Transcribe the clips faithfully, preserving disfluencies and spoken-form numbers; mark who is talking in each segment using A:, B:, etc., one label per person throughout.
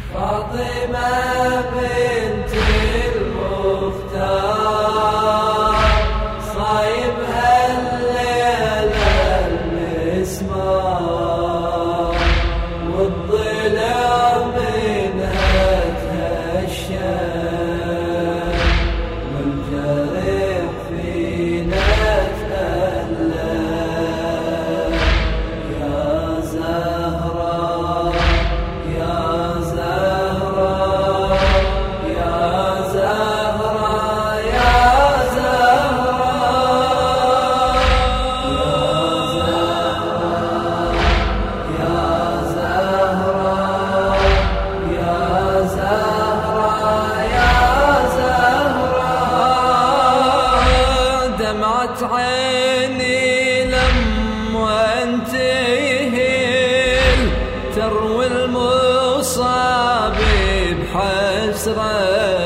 A: فاطمة بنت المختار صايبها الليلة المسمار والضلع منها تهشم والجرح فينا تألم يا زهرة يا زهرة يا زهرة يا زهرة يا زهرة يا زهرة يا زهرة دمعت عيني لما انتهل تروي المصاب بحسرة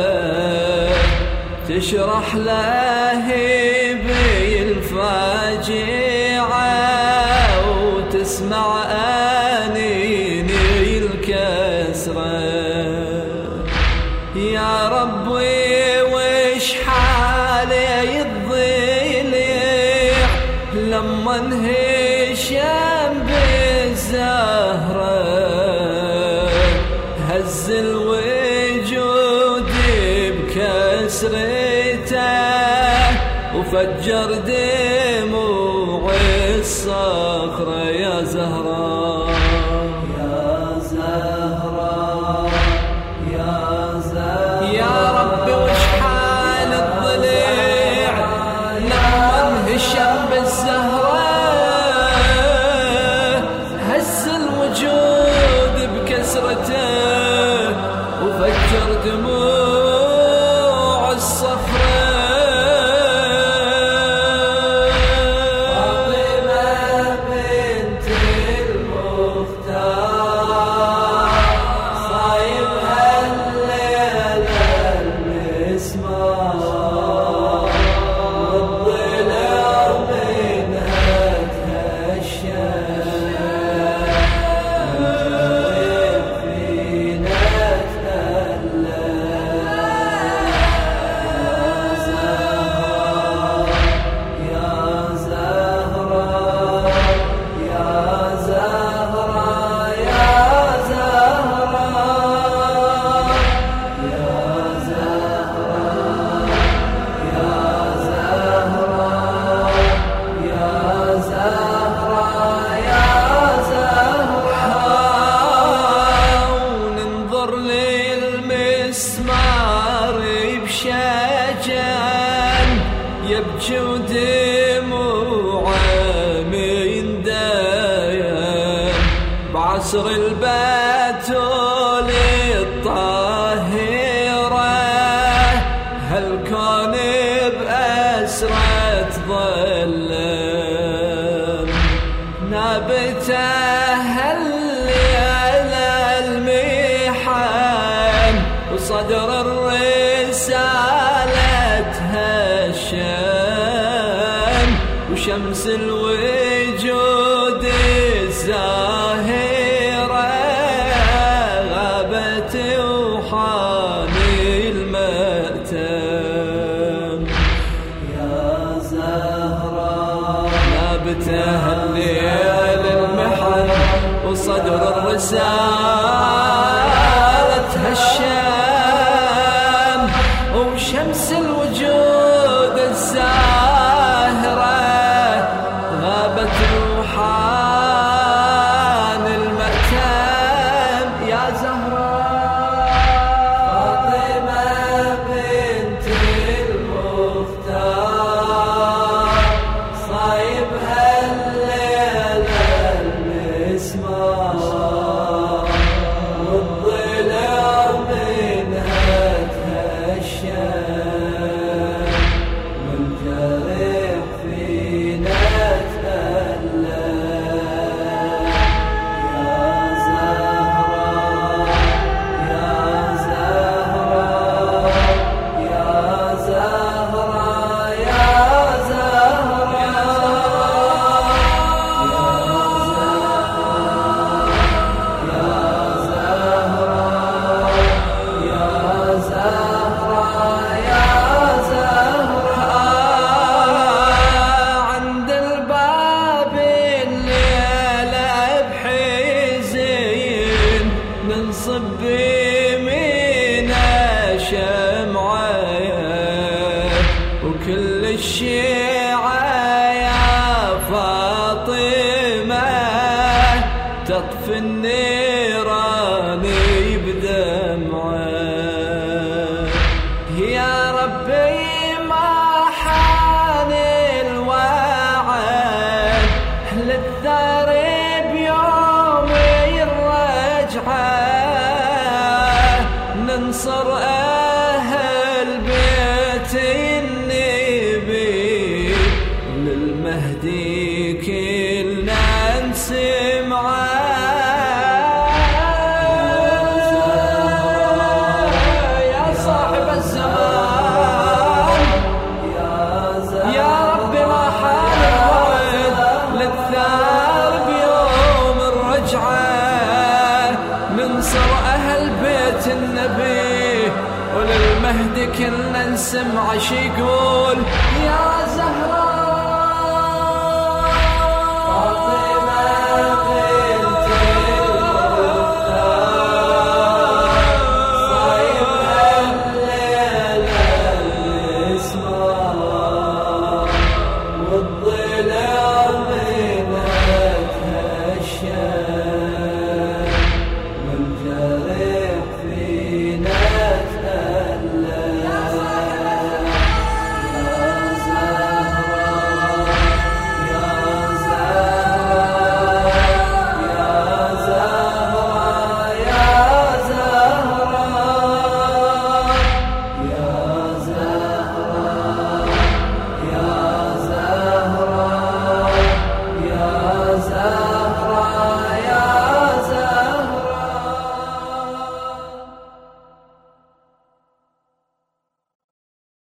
A: تشرح له بالفاجعة وتسمع أنيني الكسرة يا ربي وش حالي الضلع لما انهشم بالزهرة هز الوجود بكسرته وفجر دموع الصخرة يا زهرة يا زهرة يا زهرة يا ربي وش حال الضلع لما انهشم بالزهرة هز الوجود بكسرته وفجر دموع الصخرة فاطمة بنت المختار صايبها الليلة المسمار والضلع منها تهشم يبكي ودموعه من دايم بعصر البتول الطاهرة هالكون بأسرة ظلم نابته الليلة المحن وصدر الرسالة هشم وشمس الوجود الزاهرة غابت وحامي المأتم يا زهرة نابته الليل المحن وصدر الرسالة هشم وشمس الوجود الزاهرة غابت روحان المأتم يا زهرة فاطمة بنت المختار صايبها الليلة المسمار نصب بيمينا شمعة وكل الشيعة يا فاطمة تطفي النيران بدمعة. يا ربي ما حان الوعد للثار بيوم الرجعة ننصر أهل بيت النبي للمهدي كلنا نسمعه. ننصر أهل بيت النبي وللمهدي كلنا نسمع شي يقول. يا